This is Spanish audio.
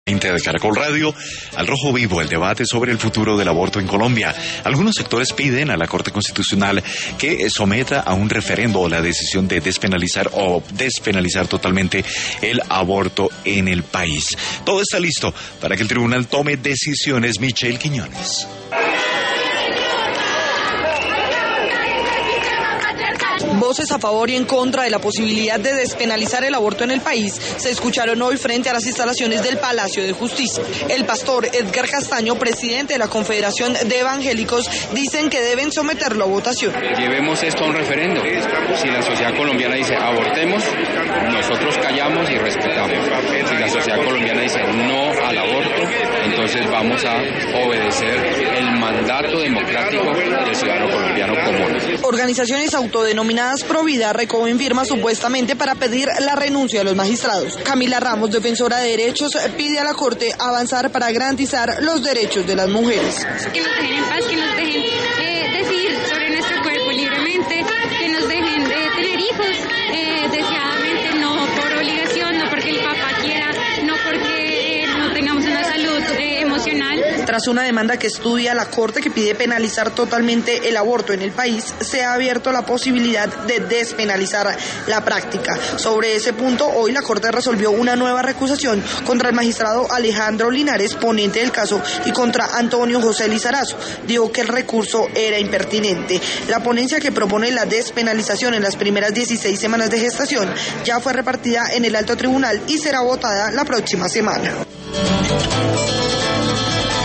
De Caracol Radio, al rojo vivo el debate sobre el futuro del aborto en Colombia. Algunos sectores piden a la Corte Constitucional que someta a un referendo la decisión de despenalizar o despenalizar totalmente el aborto en el país. Todo está listo para que el tribunal tome decisiones. Michelle Quiñones. Voces a favor y en contra de la posibilidad de despenalizar el aborto en el país se escucharon hoy frente a las instalaciones del Palacio de Justicia. El pastor Edgar Castaño, presidente de la Confederación de Evangélicos, dicen que deben someterlo a votación. Llevemos esto a un referendo. Si la sociedad colombiana dice abortemos, nosotros callamos y respetamos. Si la sociedad colombiana dice no al aborto, entonces vamos a obedecer el mandato democrático del ciudadano colombiano común. Organizaciones autodenominadas Provida recogen firmas supuestamente para pedir la renuncia de los magistrados. Camila Ramos, defensora de derechos, pide a la Corte avanzar para garantizar los derechos de las mujeres. Que nos dejen en paz, que nos dejen decidir sobre nuestro cuerpo libremente, que nos dejen tener hijos deseadamente, no por obligación, no porque el papá quiera, no porque no tengamos una salud emocional. Tras una demanda que estudia la Corte que pide penalizar totalmente el aborto en el país, se ha abierto la posibilidad de despenalizar la práctica. Sobre ese punto, hoy la Corte resolvió una nueva recusación contra el magistrado Alejandro Linares, ponente del caso, y contra Antonio José Lizarazo. Dijo que el recurso era impertinente. La ponencia que propone la despenalización en las primeras 16 semanas de gestación ya fue repartida en el alto tribunal y será votada la próxima semana.